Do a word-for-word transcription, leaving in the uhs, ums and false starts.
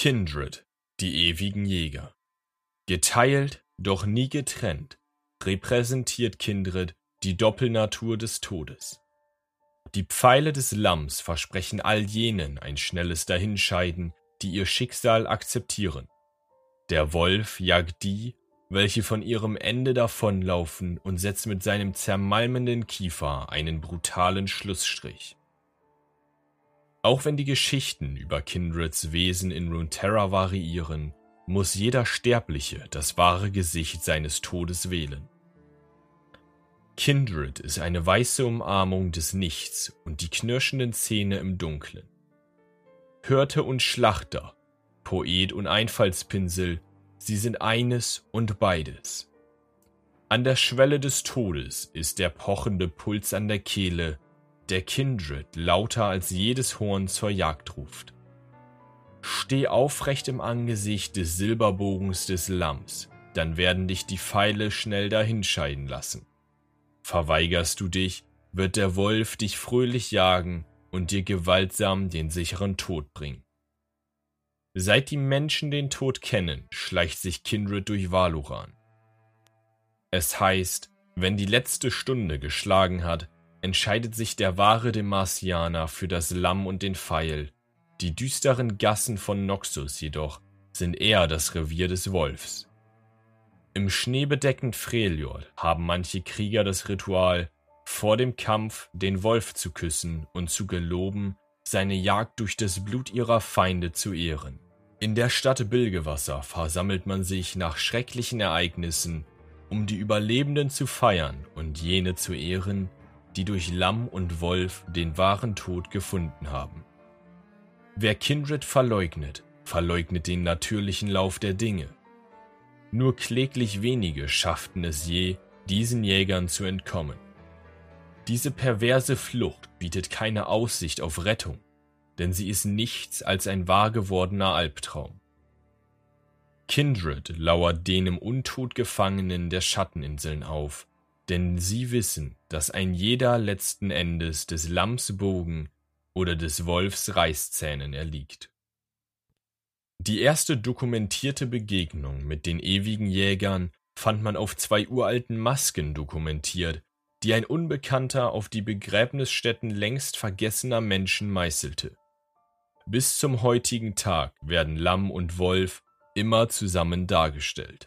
Kindred, die ewigen Jäger. Geteilt, doch nie getrennt, repräsentiert Kindred die Doppelnatur des Todes. Die Pfeile des Lamms versprechen all jenen ein schnelles Dahinscheiden, die ihr Schicksal akzeptieren. Der Wolf jagt die, welche von ihrem Ende davonlaufen, und setzt mit seinem zermalmenden Kiefer einen brutalen Schlussstrich. Auch wenn die Geschichten über Kindreds Wesen in Runeterra variieren, muss jeder Sterbliche das wahre Gesicht seines Todes wählen. Kindred ist eine weiße Umarmung des Nichts und die knirschenden Zähne im Dunklen. Hirte und Schlachter, Poet und Einfallspinsel, sie sind eines und beides. An der Schwelle des Todes ist der pochende Puls an der Kehle, der Kindred lauter als jedes Horn zur Jagd ruft. Steh aufrecht im Angesicht des Silberbogens des Lamms, dann werden dich die Pfeile schnell dahinscheiden lassen. Verweigerst du dich, wird der Wolf dich fröhlich jagen und dir gewaltsam den sicheren Tod bringen. Seit die Menschen den Tod kennen, schleicht sich Kindred durch Valoran. Es heißt, wenn die letzte Stunde geschlagen hat, entscheidet sich der wahre Demacianer für das Lamm und den Pfeil. Die düsteren Gassen von Noxus jedoch sind eher das Revier des Wolfs. Im schneebedeckten Freljord haben manche Krieger das Ritual, vor dem Kampf den Wolf zu küssen und zu geloben, seine Jagd durch das Blut ihrer Feinde zu ehren. In der Stadt Bilgewasser versammelt man sich nach schrecklichen Ereignissen, um die Überlebenden zu feiern und jene zu ehren, die durch Lamm und Wolf den wahren Tod gefunden haben. Wer Kindred verleugnet, verleugnet den natürlichen Lauf der Dinge. Nur kläglich wenige schafften es je, diesen Jägern zu entkommen. Diese perverse Flucht bietet keine Aussicht auf Rettung, denn sie ist nichts als ein wahr gewordener Albtraum. Kindred lauert den im Untod Gefangenen der Schatteninseln auf, denn sie wissen, dass ein jeder letzten Endes des Lamms Bogen oder des Wolfs Reißzähnen erliegt. Die erste dokumentierte Begegnung mit den ewigen Jägern fand man auf zwei uralten Masken dokumentiert, die ein Unbekannter auf die Begräbnisstätten längst vergessener Menschen meißelte. Bis zum heutigen Tag werden Lamm und Wolf immer zusammen dargestellt.